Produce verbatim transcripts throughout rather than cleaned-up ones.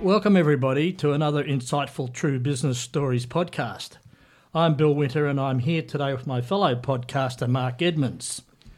Welcome everybody to another insightful True Business Stories podcast. I'm Bill Winter and I'm here today with my fellow podcaster Mark Edmonds.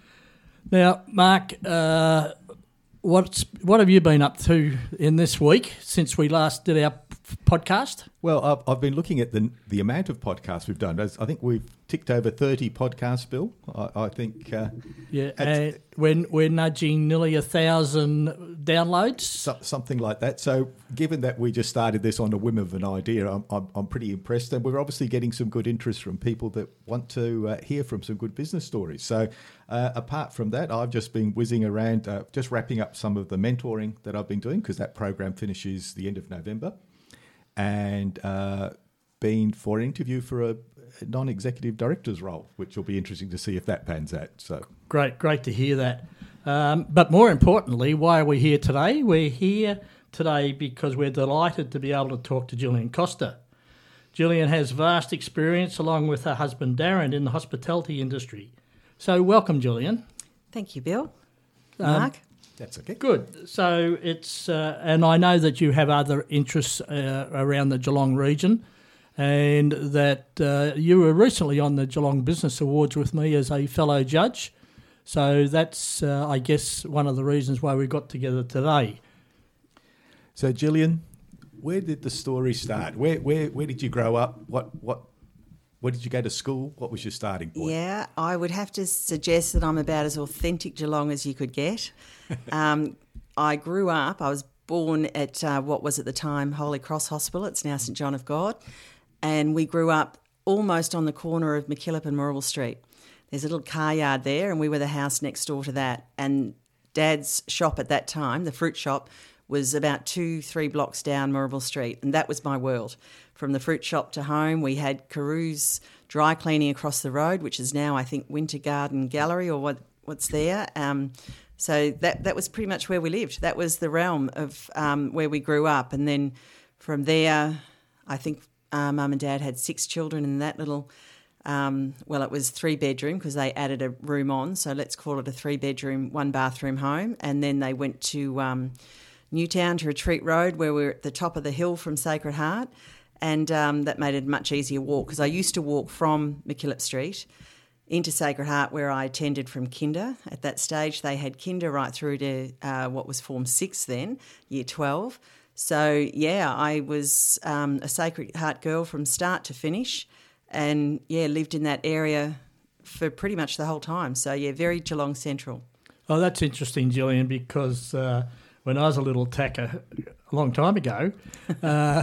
Now, Mark, uh, what's what have you been up to in this week since we last did our podcast? Well, I've, I've been looking at the the amount of podcasts we've done. As I think we've ticked over thirty podcasts, Bill. I, I think... Uh, yeah, and we're, we're nudging nearly a thousand downloads. So, something like that. So given that we just started this on a whim of an idea, I'm, I'm, I'm pretty impressed. And we're obviously getting some good interest from people that want to uh, hear from some good business stories. So uh, apart from that, I've just been whizzing around, uh, just wrapping up some of the mentoring that I've been doing because that program finishes the end of November. And uh, been for an interview for a non-executive director's role, which will be interesting to see if that pans out. So Great, great to hear that. Um, but more importantly, why are we here today? We're here today because we're delighted to be able to talk to Gillian Costa. Gillian has vast experience along with her husband Darren in the hospitality industry. So welcome, Gillian. Thank you, Bill. Um, Mark? that's okay. Good. So it's, uh, and I know that you have other interests uh, around the Geelong region, and that uh, you were recently on the Geelong Business Awards with me as a fellow judge. So that's, uh, I guess, one of the reasons why we got together today. So, Gillian, where did the story start? Where where where did you grow up? What what where did you go to school? What was your starting point? Yeah, I would have to suggest that I'm about as authentic Geelong as you could get. um, I grew up, I was born at uh, what was at the time Holy Cross Hospital. It's now St John of God. And we grew up almost on the corner of MacKillop and Moorabool Street. There's a little car yard there, and we were the house next door to that. And Dad's shop at that time, the fruit shop, was about two, three blocks down Moorabool Street, and that was my world. From the fruit shop to home, we had Carew's dry cleaning across the road, which is now, I think, Winter Garden Gallery or what what's there. Um, so that that was pretty much where we lived. That was the realm of um, where we grew up. And then from there, I think uh, Mum and Dad had six children in that little... Um, well, it was three bedroom because they added a room on, so let's call it a three bedroom, one bathroom home. And then they went to um, Newtown to Retreat Road, where we were at the top of the hill from Sacred Heart, and um, that made it a much easier walk because I used to walk from MacKillop Street into Sacred Heart, where I attended from kinder. At that stage, they had kinder right through to uh, what was Form six then, year twelve. So, yeah, I was um, a Sacred Heart girl from start to finish. And, yeah, lived in that area for pretty much the whole time. So, yeah, very Geelong Central. Oh, that's interesting, Gillian, because uh, when I was a little tacker a long time ago, uh,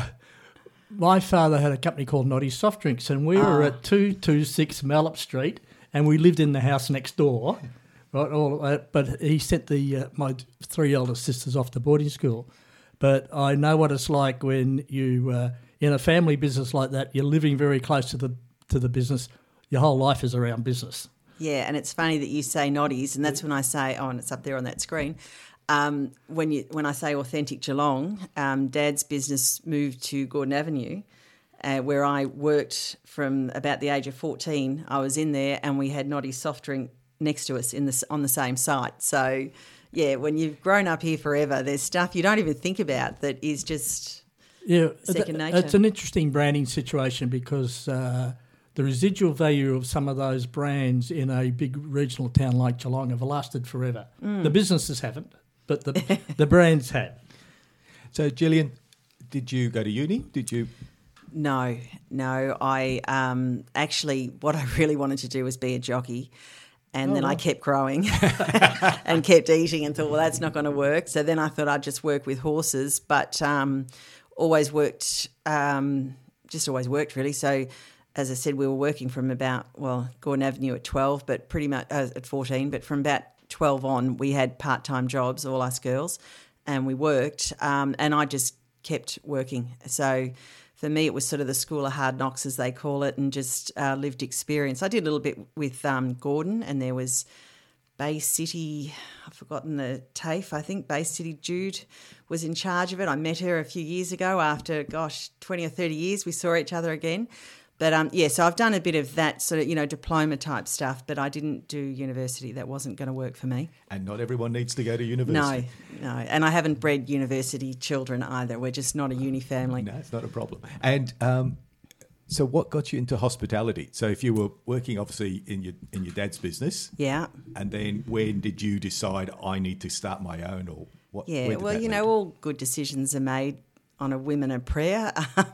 my father had a company called Noddy's Soft Drinks, and we were Oh. at two two six Mallop Street, and we lived in the house next door. Right, all, uh, but he sent the uh, my three elder sisters off to boarding school. But I know what it's like when you... Uh, in a family business like that, you're living very close to the to the business. Your whole life is around business. Yeah, and it's funny that you say Noddy's, and that's when I say, oh, and it's up there on that screen. Um, when you when I say authentic Geelong, um, Dad's business moved to Gordon Avenue, uh, where I worked from about the age of fourteen. I was in there, and we had Noddy's soft drink next to us in the on the same site. So, yeah, when you've grown up here forever, there's stuff you don't even think about that is just... Yeah, second nature. It's an interesting branding situation because uh, the residual value of some of those brands in a big regional town like Geelong have lasted forever. Mm. The businesses haven't, but the the brands have. So, Gillian, did you go to uni? Did you? No, no. I um, actually, what I really wanted to do was be a jockey. And oh, then I kept growing and kept eating and thought, well, that's not going to work. So then I thought I'd just work with horses, but um, always worked, um, just always worked really. So as I said, we were working from about, well, Gordon Avenue at twelve, but pretty much uh, at fourteen, but from about twelve on, we had part-time jobs, all us girls, and we worked. Um, and I just kept working. So for me, it was sort of the school of hard knocks, as they call it, and just uh, lived experience. I did a little bit with um, Gordon, and there was Bay City, I've forgotten the TAFE, I think Bay City Jude was in charge of it. I met her a few years ago after, gosh, twenty or thirty years we saw each other again. But um, yeah, so I've done a bit of that sort of, you know, diploma type stuff, but I didn't do university. That wasn't going to work for me. And not everyone needs to go to university. No, no. And I haven't bred university children either. We're just not a uni family. No, it's not a problem. And um, so what got you into hospitality? So if you were working obviously in your in your dad's business. Yeah. And then when did you decide I need to start my own, or what? Yeah, well, you know, all good decisions are made on a whim and a prayer.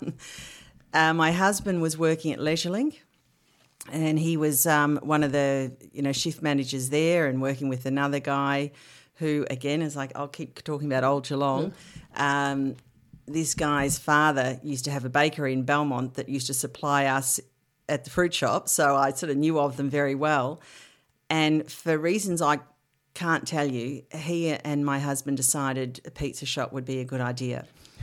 Uh, my husband was working at LeisureLink, and he was um, one of the, you know, shift managers there, and working with another guy who, again, is like, I'll keep talking about old Geelong. Yeah. Um, this guy's father used to have a bakery in Belmont that used to supply us at the fruit shop, so I sort of knew of them very well. And for reasons I can't tell you, he and my husband decided a pizza shop would be a good idea.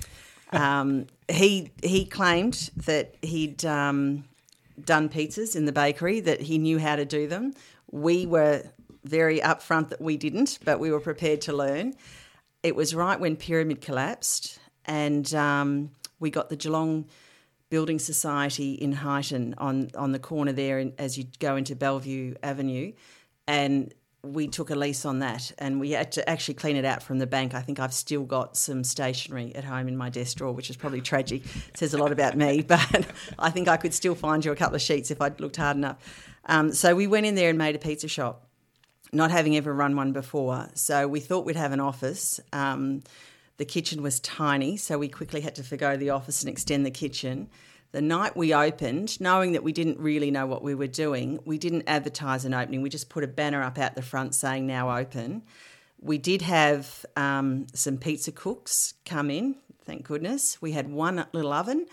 Um, he he claimed that he'd um, done pizzas in the bakery, that he knew how to do them. We were very upfront that we didn't, but we were prepared to learn. It was right when Pyramid collapsed, and um, we got the Geelong Building Society in Highton on, on the corner there in, as you go into Bellevue Avenue, and we took a lease on that, and we had to actually clean it out from the bank. I think I've still got some stationery at home in my desk drawer, which is probably tragic. It says a lot about me, but I think I could still find you a couple of sheets if I'd looked hard enough. Um, so we went in there and made a pizza shop, not having ever run one before. So we thought we'd have an office. Um, the kitchen was tiny, so we quickly had to forgo the office and extend the kitchen. The night we opened, knowing that we didn't really know what we were doing, we didn't advertise an opening. We just put a banner up out the front saying now open. We did have um, some pizza cooks come in, thank goodness. We had one little oven.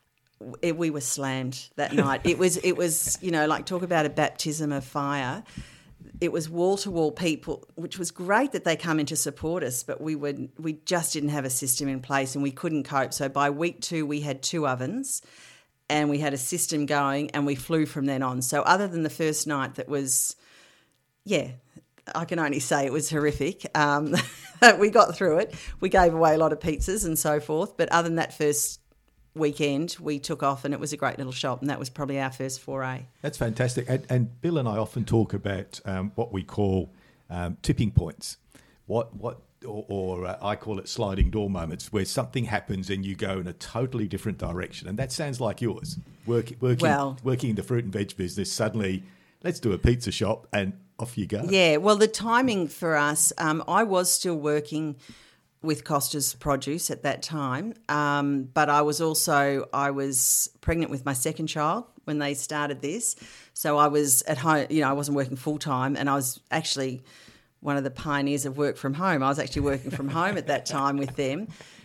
It, we were slammed that night. It was, it was, you know, like talk about a baptism of fire. It was wall-to-wall people, which was great that they come in to support us, but we would we just didn't have a system in place and we couldn't cope. So by week two, we had two ovens and we had a system going, and we flew from then on. So other than the first night that was, yeah, I can only say it was horrific. Um, we got through it. We gave away a lot of pizzas and so forth. But other than that first weekend, we took off, and it was a great little shop, and that was probably our first foray. That's fantastic. And, and Bill and I often talk about um, what we call um, tipping points. What what or, or uh, I call it sliding door moments, where something happens and you go in a totally different direction. And that sounds like yours. Work, working well, working in the fruit and veg business, suddenly let's do a pizza shop, and off you go. Yeah, well, the timing for us, um, I was still working with Costa's Produce at that time, um, but I was also, I was pregnant with my second child when they started this. So I was at home, you know, I wasn't working full-time, and I was actually one of the pioneers of work from home. I was actually working from home at that time with them.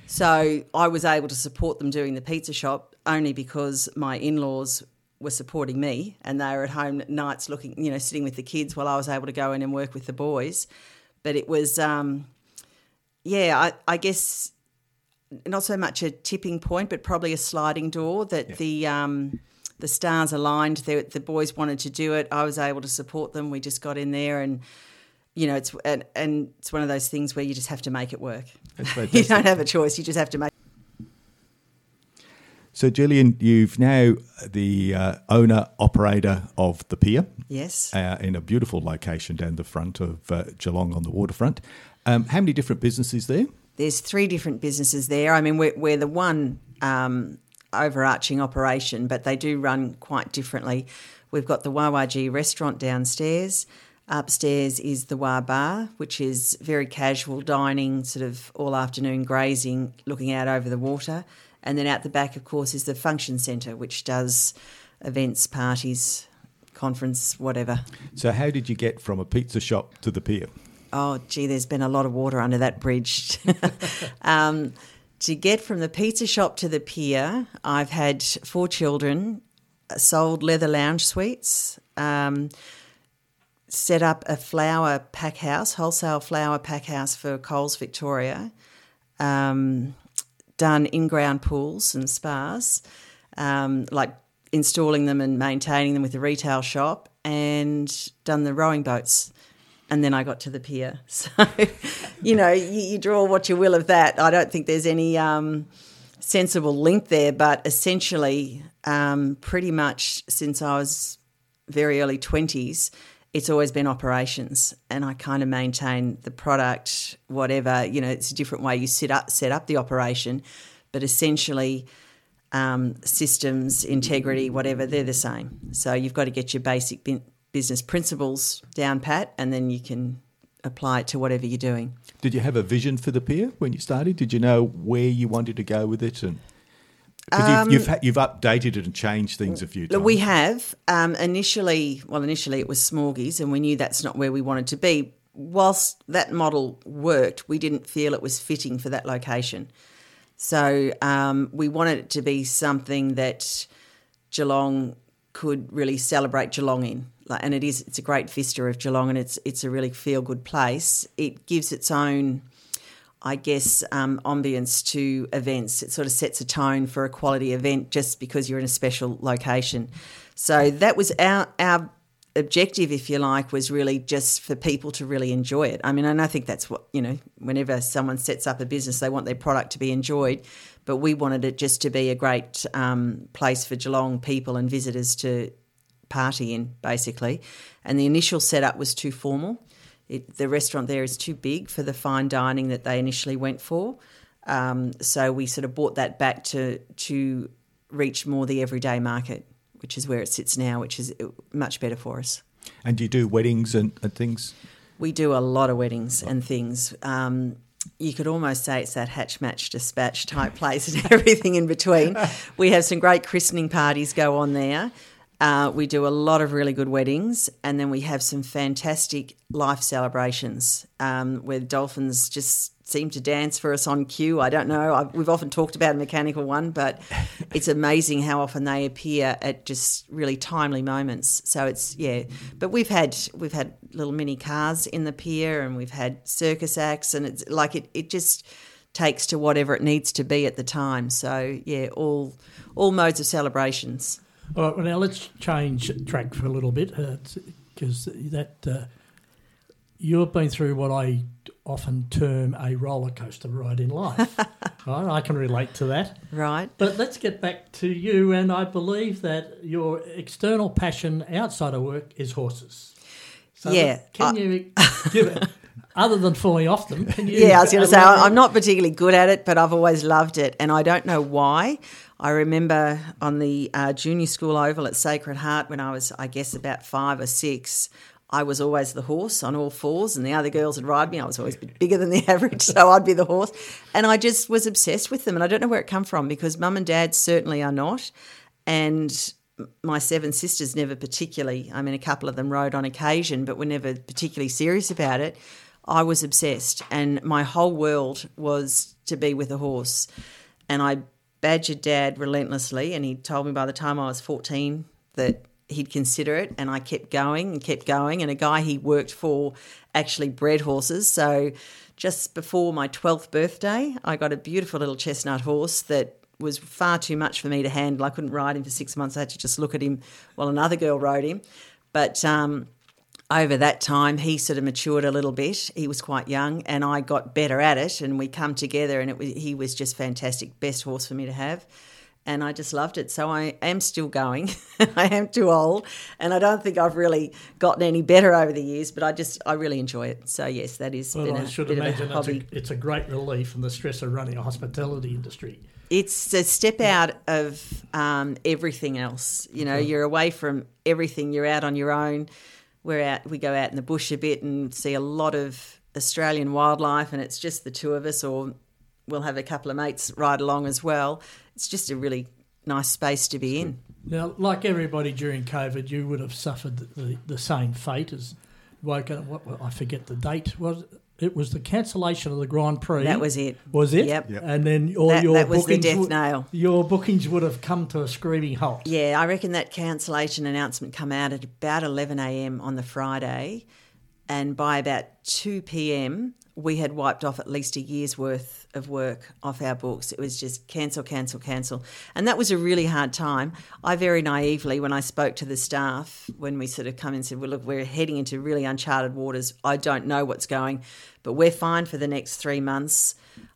So I was able to support them doing the pizza shop only because my in-laws were supporting me, and they were at home at nights looking, you know, sitting with the kids while I was able to go in and work with the boys. But it was, um, yeah, I, I guess not so much a tipping point, but probably a sliding door that yeah. the um, the stars aligned. The, the boys wanted to do it. I was able to support them. We just got in there, and you know, it's and, and it's one of those things where you just have to make it work. You don't have a choice. You just have to make. So, Gillian, you've now the uh, owner, operator of The Pier. Yes. Uh, in a beautiful location down the front of uh, Geelong on the waterfront. Um, how many different businesses there? There's three different businesses there. I mean, we're, we're the one um, overarching operation, but they do run quite differently. We've got the Wah Wah Gee restaurant downstairs. Upstairs is the Wah Bar, which is very casual dining, sort of all afternoon grazing, looking out over the water. And then out the back, of course, is the function centre, which does events, parties, conference, whatever. So how did you get from a pizza shop to The Pier? Oh, gee, there's been a lot of water under that bridge. um, to get from the pizza shop to The Pier, I've had four children, sold leather lounge suites, um, set up a flower pack house, wholesale flower pack house for Coles Victoria, um done in-ground pools and spas, um, like installing them and maintaining them with the retail shop, and done the rowing boats. And then I got to The Pier. So, you know, you, you draw what you will of that. I don't think there's any um, sensible link there, but essentially, um, pretty much since I was very early twenties, it's always been operations, and I kind of maintain the product, whatever, you know, it's a different way you set up set up the operation, but essentially um, systems, integrity, whatever, they're the same. So you've got to get your basic bin- business principles down pat, and then you can apply it to whatever you're doing. Did you have a vision for the pier when you started? Did you know where you wanted to go with it? And because Um, you've, you've, ha- you've updated it and changed things a few times. We have. Um, initially, well, initially it was Smorgies, and we knew that's not where we wanted to be. Whilst that model worked, we didn't feel it was fitting for that location. So um, we wanted it to be something that Geelong could really celebrate Geelong in. Like, and it is, it's a great vista of Geelong, and it's it's a really feel-good place. It gives its own, I guess, um, ambience to events. It sort of sets a tone for a quality event just because you're in a special location. So that was our our objective, if you like, was really just for people to really enjoy it. I mean, and I think that's what, you know, whenever someone sets up a business, they want their product to be enjoyed. But we wanted it just to be a great um, place for Geelong people and visitors to party in, basically. And the initial setup was too formal. It, the restaurant there is too big for the fine dining that they initially went for. Um, so we sort of brought that back to to reach more the everyday market, which is where it sits now, which is much better for us. And do you do weddings and, and things? We do a lot of weddings and things. Um, you could almost say it's that hatch, match, dispatch type place and everything in between. We have some great christening parties go on there. Uh, we do a lot of really good weddings, and then we have some fantastic life celebrations um, where dolphins just seem to dance for us on cue. I don't know. I've, we've often talked about a mechanical one, but it's amazing how often they appear at just really timely moments. So it's, yeah. But we've had we've had little mini cars in the pier, and we've had circus acts, and it's like it, it just takes to whatever it needs to be at the time. So, yeah, all all modes of celebrations. All right, well, now let's change track for a little bit because uh, that uh, you've been through what I often term a roller coaster ride in life. Right, I can relate to that. Right. But let's get back to you, and I believe that your external passion outside of work is horses. So yeah. Can I, you give it, other than falling off them, can you... Yeah, I was going to say, I'm not particularly good at it, but I've always loved it, and I don't know why. I remember on the uh, junior school oval at Sacred Heart when I was, I guess, about five or six, I was always the horse on all fours, and the other girls would ride me. I was always a bit bigger than the average, so I'd be the horse. And I just was obsessed with them, and I don't know where it come from because mum and dad certainly are not, and my seven sisters never particularly, I mean, a couple of them rode on occasion, but were never particularly serious about it. I was obsessed, and my whole world was to be with a horse. And I badgered Dad relentlessly, and he told me by the time I was fourteen that he'd consider it, and I kept going and kept going, and a guy he worked for actually bred horses. So just before my twelfth birthday, I got a beautiful little chestnut horse that was far too much for me to handle. I couldn't ride him for six months. I had to just look at him while another girl rode him. But um, over that time, he sort of matured a little bit. He was quite young, and I got better at it, and we come together, and it was, he was just fantastic, best horse for me to have, and I just loved it. So I am still going. I am too old, and I don't think I've really gotten any better over the years, but I just I really enjoy it. So yes, that is well, been I a should bit imagine of a hobby. it's, a, it's a great relief from the stress of running a hospitality industry. It's a step out of um, everything else. You know, you're away from everything. You're out on your own. We're out. We go out in the bush a bit and see a lot of Australian wildlife, and it's just the two of us, or we'll have a couple of mates ride along as well. It's just a really nice space to be in. Now, like everybody during COVID, you would have suffered the, the same fate as woken. What, I forget the date. Was it was the cancellation of the Grand Prix? That was it. Was it? Yep. Yep. And then all that, your that was the bookings death would, nail. Your bookings would have come to a screaming halt. Yeah, I reckon that cancellation announcement come out at about eleven a.m. on the Friday, and by about two p.m. we had wiped off at least a year's worth of work off our books. It was just cancel, cancel, cancel. And that was a really hard time. I very naively, when I spoke to the staff, when we sort of come in and said, well, look, we're heading into really uncharted waters. I don't know what's going, but we're fine for the next three months.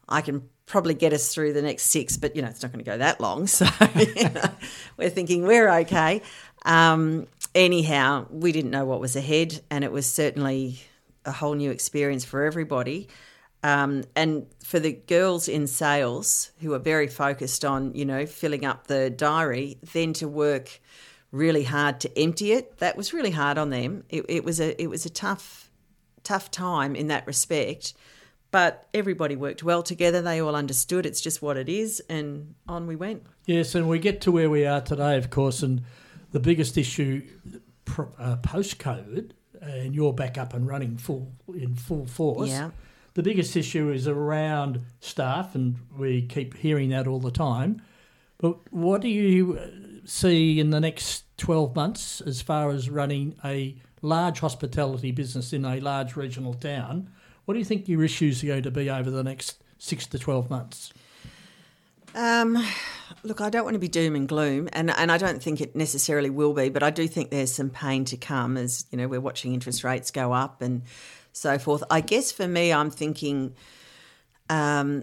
I can probably get us through the next six, but, you know, it's not going to go that long. So you know, we're thinking we're okay. Um, anyhow, we didn't know what was ahead, and it was certainly a whole new experience for everybody. Um, and for the girls in sales who are very focused on, you know, filling up the diary, then to work really hard to empty it, that was really hard on them. It, it was a it was a tough, tough time in that respect. But everybody worked well together. They all understood it's just what it is, and on we went. Yes, and we get to where we are today, of course, and the biggest issue uh, post-COVID, and you're back up and running full in full force. Yeah. The biggest issue is around staff, and we keep hearing that all the time. But what do you see in the next twelve months as far as running a large hospitality business in a large regional town? What do you think your issues are going to be over the next six to twelve months? Um, look, I don't want to be doom and gloom, and, and I don't think it necessarily will be, but I do think there's some pain to come as, you know, we're watching interest rates go up and so forth. I guess for me, I'm thinking um,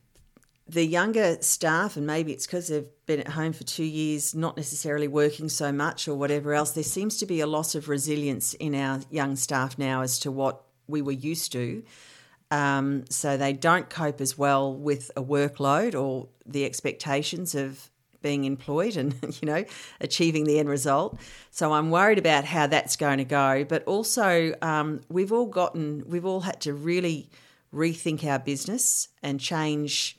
the younger staff, and maybe it's because they've been at home for two years, not necessarily working so much or whatever else, there seems to be a loss of resilience in our young staff now as to what we were used to. Um, so they don't cope as well with a workload or the expectations of being employed and, you know, achieving the end result. So I'm worried about how that's going to go. But also um, we've all gotten, we've all had to really rethink our business and change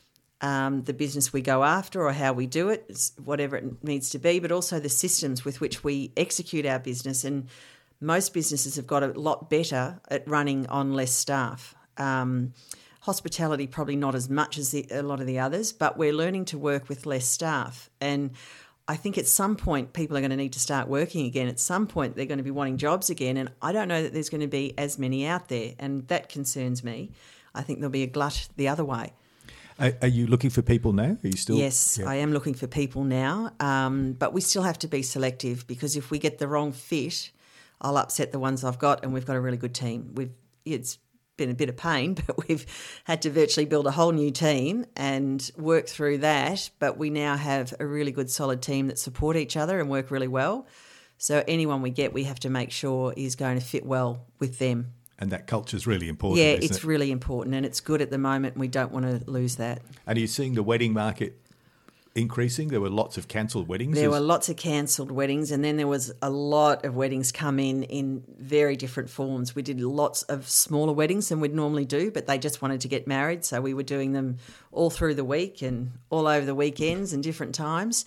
um, the business we go after or how we do it, whatever it needs to be, but also the systems with which we execute our business. And most businesses have got a lot better at running on less staff. Um, hospitality probably not as much as the, a lot of the others, but we're learning to work with less staff. And I think at some point people are going to need to start working again. At some point they're going to be wanting jobs again, and I don't know that there's going to be as many out there, and that concerns me. I think there'll be a glut the other way. Are, are you looking for people now? Are you still? Yes, yeah. I am looking for people now, um, but we still have to be selective, because if we get the wrong fit, I'll upset the ones I've got, and we've got a really good team. We've it's been a bit of pain, but we've had to virtually build a whole new team and work through that. But we now have a really good, solid team that support each other and work really well. So anyone we get, we have to make sure is going to fit well with them. And that culture is really important. Yeah, isn't it's it? really important, and it's good at the moment, and we don't want to lose that. And are you seeing the wedding market increasing? There were lots of cancelled weddings. There were lots of cancelled weddings, and then there was a lot of weddings come in in very different forms. We did lots of smaller weddings than we'd normally do, but they just wanted to get married, so we were doing them all through the week and all over the weekends and different times.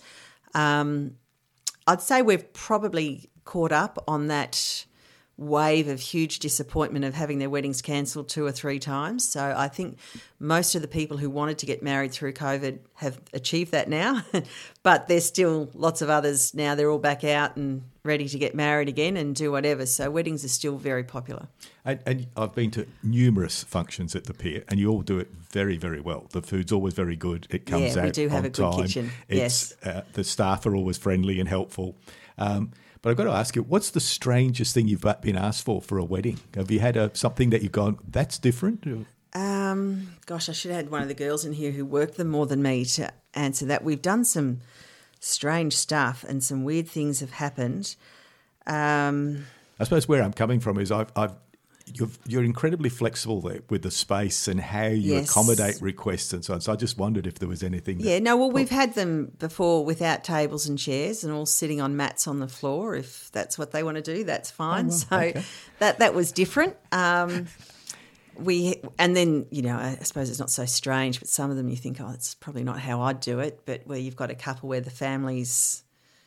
Um, I'd say we've probably caught up on that wave of huge disappointment of having their weddings cancelled two or three times. So I think most of the people who wanted to get married through COVID have achieved that now, but there's still lots of others now. They're all back out and ready to get married again and do whatever. So weddings are still very popular. And, and I've been to numerous functions at the Pier, and you all do it very, very well. The food's always very good. It comes yeah, out we do have on a good time. kitchen. It's, yes. Uh, the staff are always friendly and helpful. Um, But I've got to ask you, what's the strangest thing you've been asked for for a wedding? Have you had a, something that you've gone, that's different? Um, gosh, I should have had one of the girls in here who worked them more than me to answer that. We've done some strange stuff, and some weird things have happened. Um, I suppose where I'm coming from is I've, I've you've, you're incredibly flexible there with the space and how you Yes. accommodate requests and so on. So I just wondered if there was anything. That, Yeah, no, well, we've had them before without tables and chairs and all sitting on mats on the floor. If that's what they want to do, that's fine. Oh, well, so okay. that that was different. Um, we and then, you know, I suppose it's not so strange, but some of them you think, oh, it's probably not how I'd do it. But where you've got a couple where the families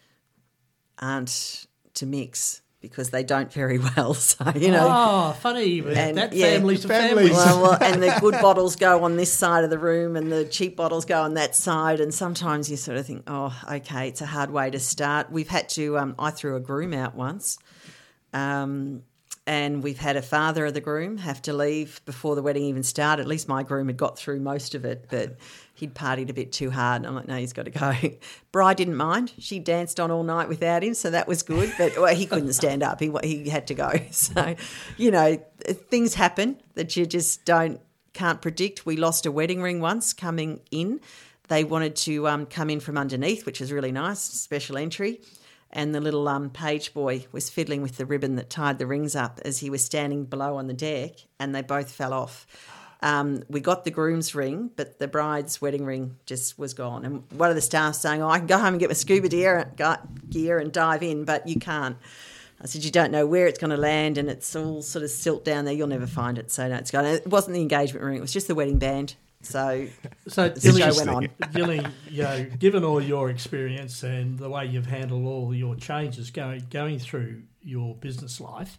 aren't to mix because they don't very well. So, you know. Oh, funny. And, that yeah, family's to families. families. Well, well, and the good bottles go on this side of the room and the cheap bottles go on that side. And sometimes you sort of think, oh, okay, it's a hard way to start. We've had to, um, I threw a groom out once. Um, and we've had a father of the groom have to leave before the wedding even started. At least my groom had got through most of it, but he'd partied a bit too hard. And I'm like, no, he's got to go. Bride didn't mind. She danced on all night without him, so that was good. But well, he couldn't stand up. He he had to go. So, you know, things happen that you just don't can't predict. We lost a wedding ring once coming in. They wanted to um, come in from underneath, which is really nice, special entry. And the little um, page boy was fiddling with the ribbon that tied the rings up as he was standing below on the deck, and they both fell off. Um, we got the groom's ring, but the bride's wedding ring just was gone. And one of the staff saying, oh, I can go home and get my scuba gear, gear and dive in, but you can't. I said, you don't know where it's going to land, and it's all sort of silt down there. You'll never find it. So no, it's gone. It wasn't the engagement ring. It was just the wedding band. So, so the show went on. Gilly, you know, given all your experience and the way you've handled all your changes going going through your business life,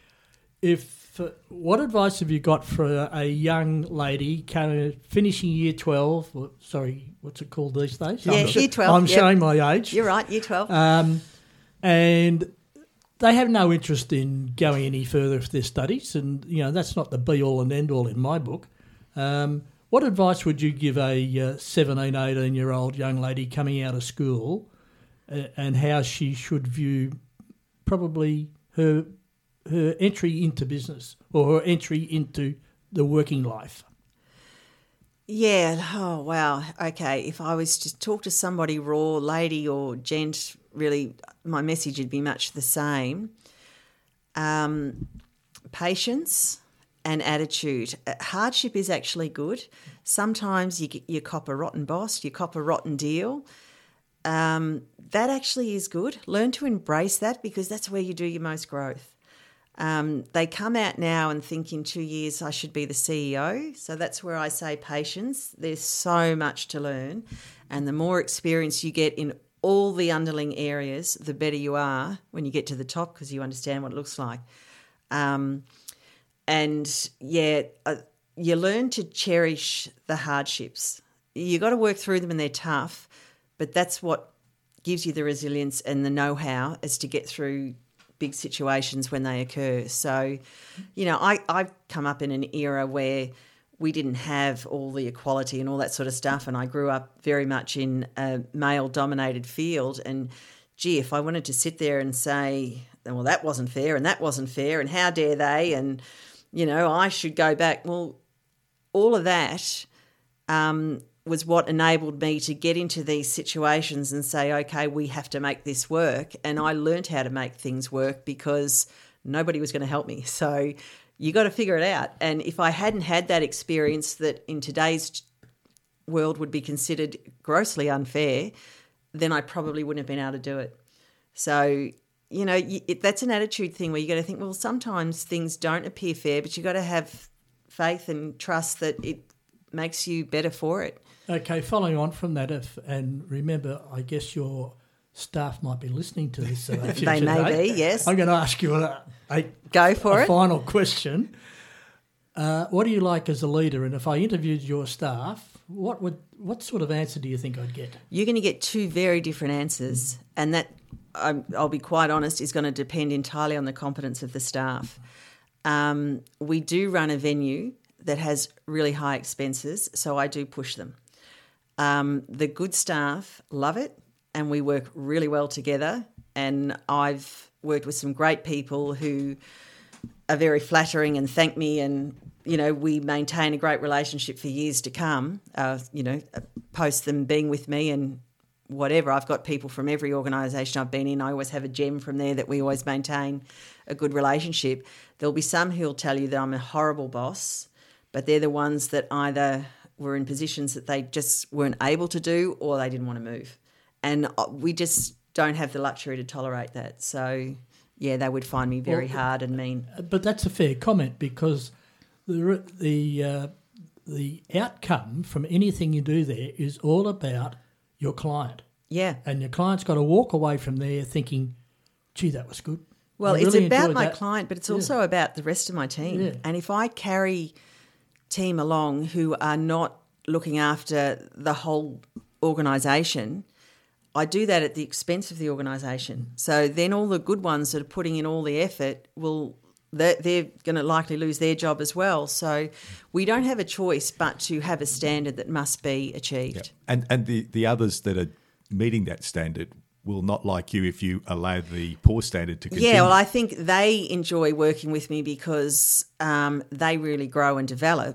if uh, what advice have you got for a, a young lady kind of finishing year twelve? Or, sorry, what's it called these days? Yeah, I'm year twelve. I'm yep. showing my age. You're right, year twelve. Um, and they have no interest in going any further with their studies, and you know that's not the be all and end all in my book. Um, What advice would you give a uh, seventeen, eighteen-year-old young lady coming out of school uh, and how she should view probably her her entry into business or her entry into the working life? Yeah, oh, wow. Okay, if I was to talk to somebody raw, lady or gent, really my message would be much the same. Um, patience and attitude. Hardship is actually good. Sometimes you you cop a rotten boss, you cop a rotten deal. Um, that actually is good. Learn to embrace that, because that's where you do your most growth. Um, they come out now and think in two years I should be the C E O. So that's where I say patience. There's so much to learn. And the more experience you get in all the underlying areas, the better you are when you get to the top, because you understand what it looks like. Um, And, yeah, uh, you learn to cherish the hardships. You got to work through them, and they're tough, but that's what gives you the resilience and the know-how as to get through big situations when they occur. So, you know, I, I've come up in an era where we didn't have all the equality and all that sort of stuff, and I grew up very much in a male-dominated field. And, gee, if I wanted to sit there and say, well, that wasn't fair and that wasn't fair and how dare they, and you know, I should go back. Well, all of that um, was what enabled me to get into these situations and say, okay, we have to make this work. And I learned how to make things work because nobody was going to help me. So you got to figure it out. And if I hadn't had that experience that in today's world would be considered grossly unfair, then I probably wouldn't have been able to do it. So you know, it, that's an attitude thing where you got to think, well, sometimes things don't appear fair, but you got to have faith and trust that it makes you better for it. Okay, following on from that, if, and remember, I guess your staff might be listening to this. Uh, they may today. be, yes. I'm going to ask you a, a, Go for a it. final question. Uh, what do you like as a leader? And if I interviewed your staff, what would what sort of answer do you think I'd get? You're going to get two very different answers, and that, I'm, I'll be quite honest, is going to depend entirely on the competence of the staff. Um, we do run a venue that has really high expenses, so I do push them. Um, the good staff love it, and we work really well together, and I've worked with some great people who are very flattering and thank me, and you know, we maintain a great relationship for years to come, uh, you know, post them being with me and whatever. I've got people from every organisation I've been in. I always have a gem from there that we always maintain a good relationship. There'll be some who'll tell you that I'm a horrible boss, but they're the ones that either were in positions that they just weren't able to do or they didn't want to move. And we just don't have the luxury to tolerate that. So, yeah, they would find me very well, hard and mean. But that's a fair comment, because the the uh, the outcome from anything you do there is all about your client. Yeah. And your client's got to walk away from there thinking, gee, that was good. Well, I it's really about my that. client, but it's yeah. also about the rest of my team. Yeah. And if I carry team along who are not looking after the whole organisation, I do that at the expense of the organisation. So then all the good ones that are putting in all the effort will... They're, they're going to likely lose their job as well. So we don't have a choice but to have a standard that must be achieved. Yeah. And and the, the others that are meeting that standard will not like you if you allow the poor standard to continue. Yeah, well, I think they enjoy working with me because um, they really grow and develop.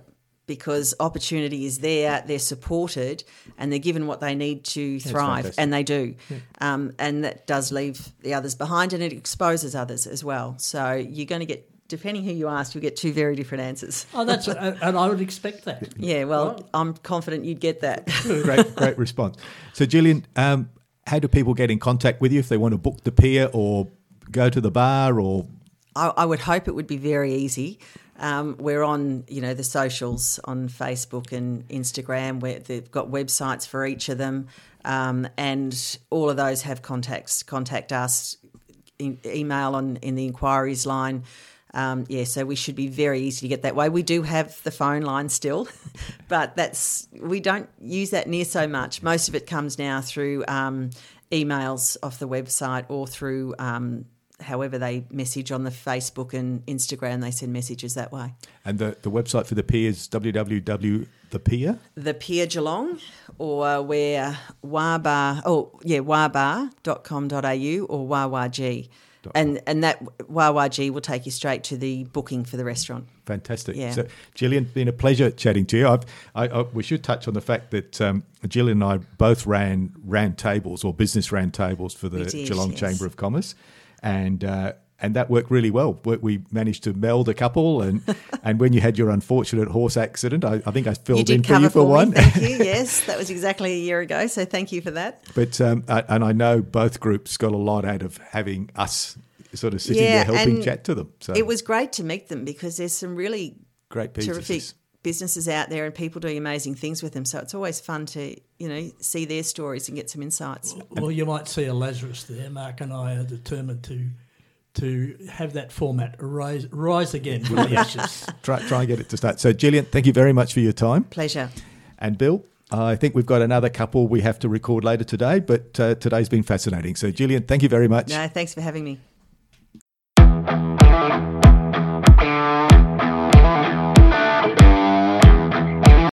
because opportunity is there, they're supported, and they're given what they need to thrive, fantastic. and they do. Yeah. Um, and that does leave the others behind, and it exposes others as well. So you're going to get, depending who you ask, you'll get two very different answers. Oh, that's and I would expect that. Yeah, well, Right. I'm confident you'd get that. Great, great response. So, Gillian, um, how do people get in contact with you if they want to book the pier or go to the bar? Or I, I would hope it would be very easy. Um, we're on, you know, the socials on Facebook and Instagram, where they've got websites for each of them, um, and all of those have contacts. Contact us, e- email on in the inquiries line. Um, yeah, so we should be very easy to get that way. We do have the phone line still, but that's we don't use that near so much. Most of it comes now through um, emails off the website or through um, however they message on the Facebook and Instagram. They send messages that way. and the, the website for the pier is w w w dot the pier. The Pier Geelong, or we're Wabar, oh yeah, wabar dot com dot a u or wawag. And and that wawag will take you straight to the booking for the restaurant. Fantastic. Yeah. So, Gillian, been a pleasure chatting to you. I've, I, I, we should touch on the fact that um, Gillian and I both ran round tables or business round tables for the We did, Geelong yes. Chamber of Commerce, and uh, and that worked really well. We, we managed to meld a couple, and and when you had your unfortunate horse accident, I, I think I filled You did in for cover you for, for one. me, thank you. Yes, that was exactly a year ago, so thank you for that. But um, I, and I know both groups got a lot out of having us sort of sitting Yeah, there helping and chat to them. So It was great to meet them because there's some really great businesses. terrific businesses out there and people doing amazing things with them. So it's always fun to, you know, see their stories and get some insights. Well, you might see a Lazarus there. Mark and I are determined to to have that format rise rise again from the ashes. Try, try and get it to start. So, Gillian, thank you very much for your time. Pleasure. And Bill, I think we've got another couple we have to record later today, but uh, today's been fascinating. So, Gillian, thank you very much. No, thanks for having me.